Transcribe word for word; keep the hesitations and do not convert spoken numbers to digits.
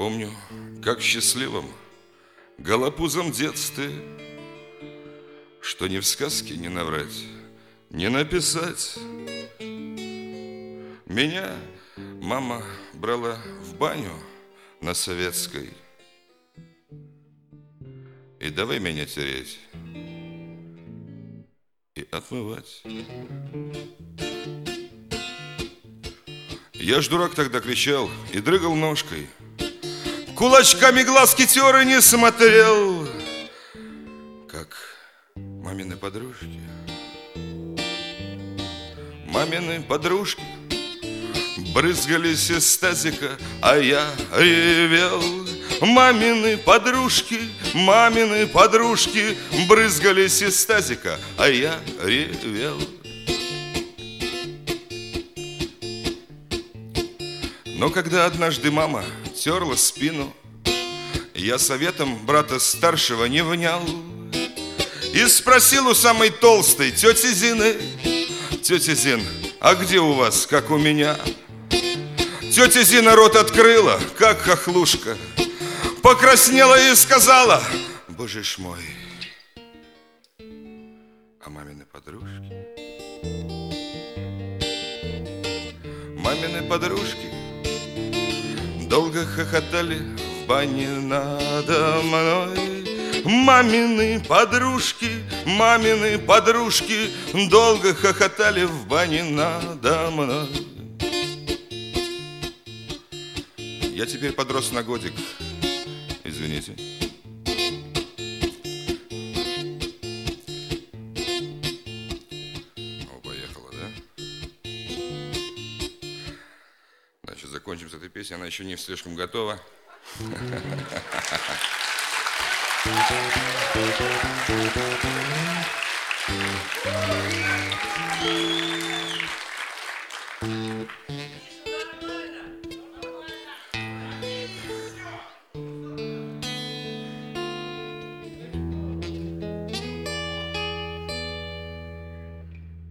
Помню, как в счастливом голопузом детстве, что ни в сказке не наврать, не написать. Меня мама брала в баню на Советской, и давай меня тереть и отмывать. Я ж дурак тогда кричал и дрыгал ножкой, кулачками глазки тер и не смотрел, как мамины подружки. Мамины подружки брызгались из тазика, а я ревел. Мамины подружки, мамины подружки брызгались из тазика, а я ревел. Но когда однажды мама терла спину, я советом брата старшего не внял и спросил у самой толстой тети Зины: тетя Зин, а где у вас, как у меня? Тетя Зина рот открыла, как хохлушка, покраснела и сказала: боже ж мой. А мамины подружки, мамины подружки долго хохотали в бане надо мной. Мамины подружки, мамины подружки долго хохотали в бане надо мной. Я теперь подрос на годик, извините. О, поехала, да? Значит, закончим с этой песней, она еще не слишком готова.